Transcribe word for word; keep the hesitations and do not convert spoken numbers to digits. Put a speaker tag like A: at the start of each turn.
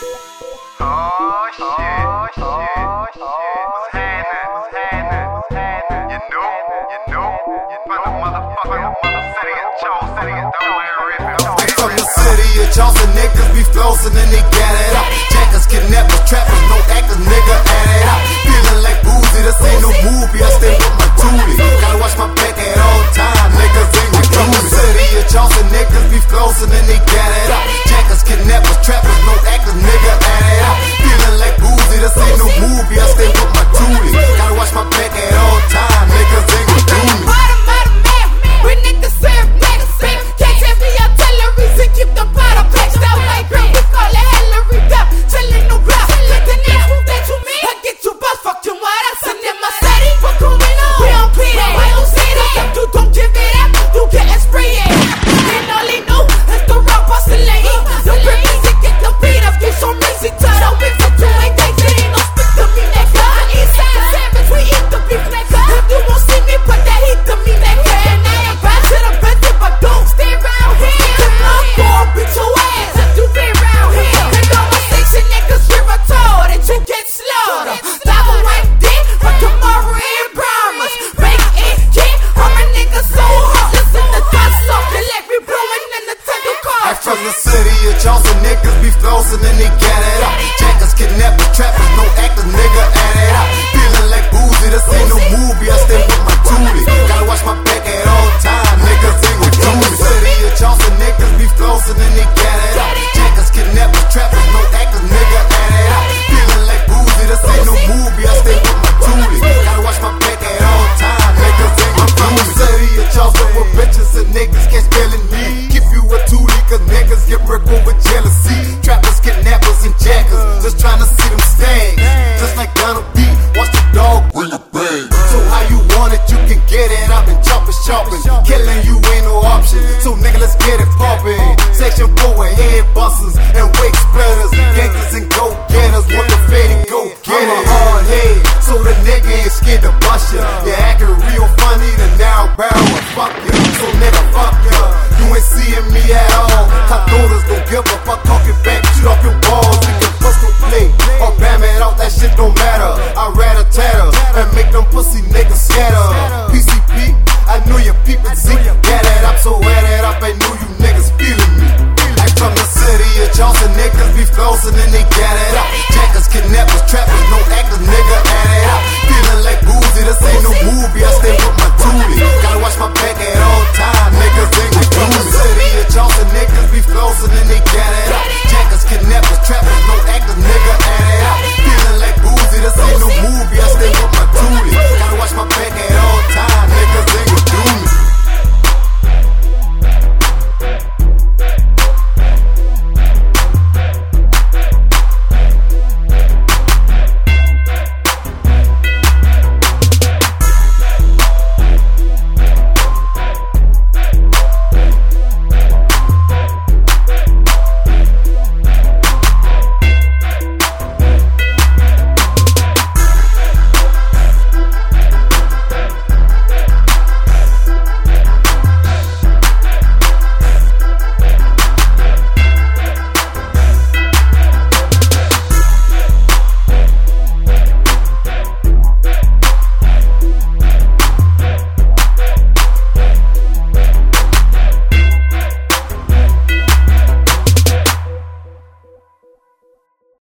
A: Oh shit, oh shit, oh shit. What's happening? What's happening? What's happening? You know, you know, you from the motherfucking mother city of Charles City and don't let it rip.
B: From the city of Charleston, niggas be flossing and they got it out. Jackers, kidnappers, trappers, no actors, nigga, add it out. Feeling like boozy, this ain't no movie, I stay with my toolie. Gotta watch my back at all times, niggas ain't my From the city of Charleston, niggas be flossing and they got it out. Jackers, kidnappers, trappers, no actors, nigga, add it out. Feeling like boozy, this ain't no movie, I stay with my toolie. Gotta watch my back at all times, niggas ain't my toolie.
C: We niggas serve niggas, bitch. Can't tell me artillery to keep the bottle patched out like green. We call it Hillary Duff, chillin' no block. Let the nigga who that you mean? I get you bust, fuck you, what I send in my city. What going on? We don't pay that, we don't see that. You don't give it up, you gettin' sprayed. And all they know is the rock bustin' and eat. The brick music get the beat up, get so lazy to the whip for you ain't dating. Ain't no stick to me, nigga. East side savage, we eat the beef, nigga. If you won't see me, put that heat to me, nigga. To the best if I don't stay around here. Cause I'm gon' beat your ass if you be around here. And all my section niggas get retarded, you get slaughtered. Stop a right dick for tomorrow and promise. Make it get all my niggas so hot. Listen to that song, they let me blowin' in the tender car.
B: I'm from the city of Charleston, niggas be flossing and they got it out. Jackers, kidnappers, trappers, no actors, nigga, add it out. Feeling like boozy, this ain't no movie, I stay with my toolie. Gotta watch my back at all times, niggas ain't my toolie. City of Charleston, niggas be flossing and they got it out. Jackers, kidnappers, trappers, no actors, nigga, add it out. Feeling like boozy, this ain't no movie, I stay with my toolie. Gotta watch my back at all times, niggas ain't my toolie. I'm from the city of Charleston where bitches and niggas can't spell in me. Keep you a toolie, cause niggas get wriggled with jealousy. Trappers, kidnappers, and jackers, just trying to see them stag. Just like Donald B, watch the dog bring a bag. So how you want it, you can get it. I've been chopping, chopping, killing you ain't no option. So nigga, let's get it poppin'. Section four with head busters and wake splitters, gangsters and go getters. Want the fade and go get it. I'm a hard head, so the nigga ain't scared to bust ya. You acting real funny, then now barrel and fuck ya. So nigga, fuck ya. You ain't seeing me at all. Catoras don't give up, I talk it back, shoot off your balls. We can bust no play or bam it out, that shit don't matter. I rat a tatter and make them pussy niggas scatter. P C P, I knew your people see you get it up, so add it up, I knew you niggas feeling me. I'm from the city of Charleston, niggas be flossing and they